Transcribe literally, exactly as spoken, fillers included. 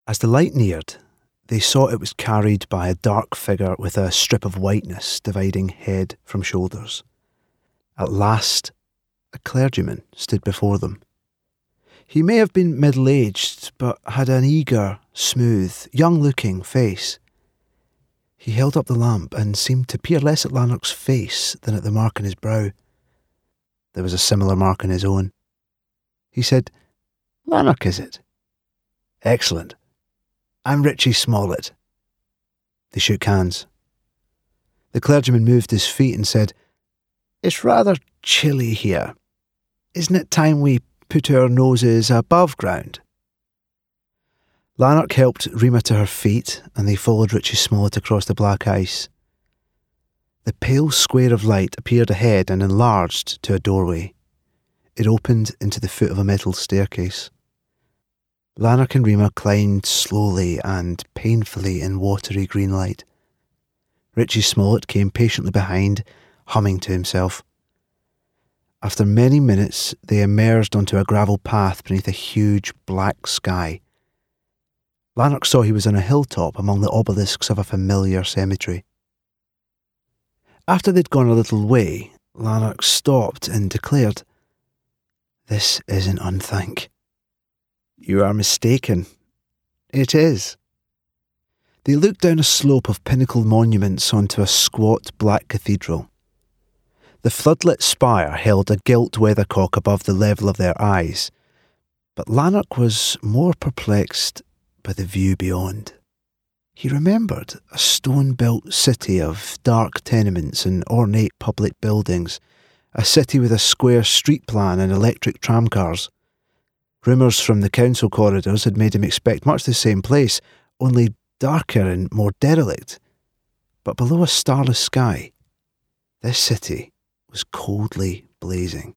As the light neared, they saw it was carried by a dark figure with a strip of whiteness dividing head from shoulders. At last, a clergyman stood before them. He may have been middle-aged, but had an eager, smooth, young-looking face. He held up the lamp and seemed to peer less at Lanark's face than at the mark on his brow. There was a similar mark on his own. He said, "Lanark, is it? Excellent. I'm Richie Smollett." They shook hands. The clergyman moved his feet and said, "It's rather chilly here. Isn't it time we put our noses above ground?" Lanark helped Rima to her feet, and they followed Richie Smollett across the black ice. The pale square of light appeared ahead and enlarged to a doorway. It opened into the foot of a metal staircase. Lanark and Rima climbed slowly and painfully in watery green light. Richie Smollett came patiently behind, humming to himself. After many minutes, they emerged onto a gravel path beneath a huge black sky. Lanark saw he was on a hilltop among the obelisks of a familiar cemetery. After they'd gone a little way, Lanark stopped and declared, "This isn't Unthank." "You are mistaken. It is." They looked down a slope of pinnacled monuments onto a squat black cathedral. The floodlit spire held a gilt weathercock above the level of their eyes, but Lanark was more perplexed by the view beyond. He remembered a stone-built city of dark tenements and ornate public buildings, a city with a square street plan and electric tramcars. Rumours from the council corridors had made him expect much the same place, only darker and more derelict. But below a starless sky, this city was coldly blazing.